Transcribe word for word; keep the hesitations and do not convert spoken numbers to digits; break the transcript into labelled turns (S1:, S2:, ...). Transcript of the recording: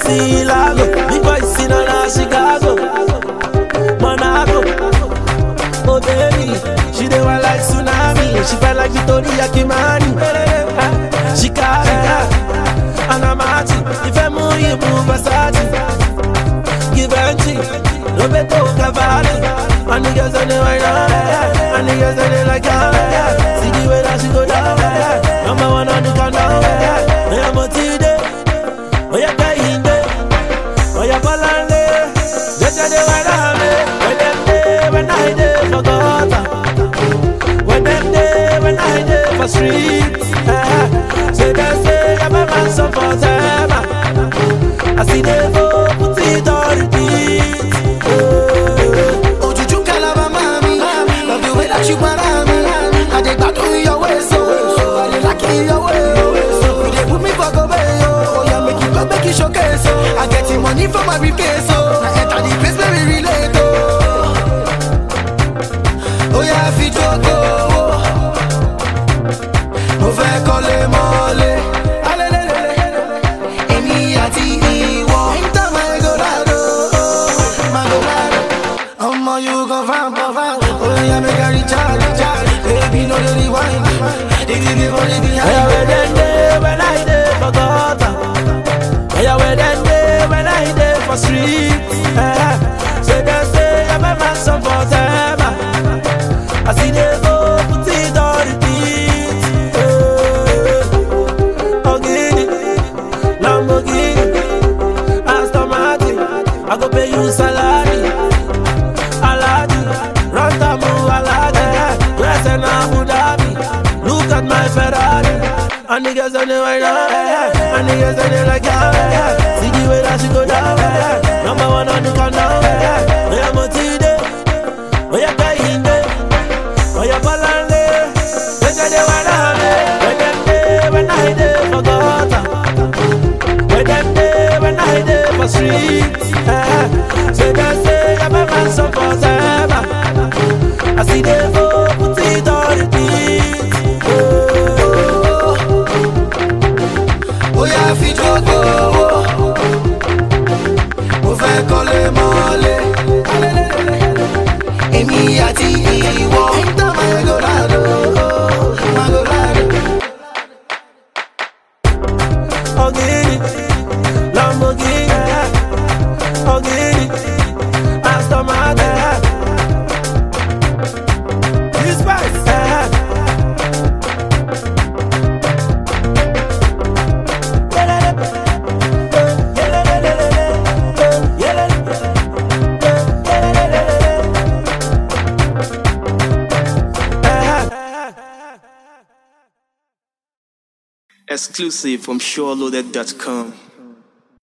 S1: see Lago. Big boys in a Chicago, Monaco. Oh baby, she dey want like tsunami. She felt like Victoria Kimani. She carry her, and I'm at it. If I'm you move Versace, give her tea, Roberto Cavalli. And the girls on the right now, and the girls on the like her. See the way that she go down, number one on the countdown. I am a T-Day, oh yeah, Kainde, oh yeah, Palande. Just a day when I'm there, when them day, when I day for gutter, when them day, when I day for streets. Say they say I'm a man so for them. I see them go put it on repeat.
S2: Oh, Juju Calaba, mami, love the way that you want me. I dey back to your way, so I dey like it your way. So you dey put me for go away, oh yeah, make you go make you showcase. So I get the money for my briefcase, so I enter the place where we relate. Oh yeah, fi jogo, mo fẹ́ kọ́lé mọ́lé. You gon' find, find, find. Oh yeah, make her recharge, recharge. Baby, no the rewind. Dig it before they behind.
S1: Oh yeah, where them day when I day for gutter. Oh yeah, where them day when I day for streets. Say they say I'm a man some for them. I see they go put it on repeat. Oh, Gini, Lamborghini, Aston Martin. I go pay you salary. Look at my Ferrari, and the girls on the right now, and the girls on the like her. See the way that she go down, number one on the countdown. I am a T-Day, oh yeah, Kainde, oh yeah, Palande. They say they want me, when them day, when I day for gutter, when them day, when I day for streets. Say they say I'm a man so for them. I see them go put it on repeat.
S2: Oh yeah, fi jogo, mo fẹ́ kọ́lé mọ́lé. Èmi àti ìwọ, enter my Eldorado, my Eldorado.
S1: Oh Gini, Lamborghini, oh Gini, Aston Martin. This spice.
S3: Exclusive from SureLoaded dot com.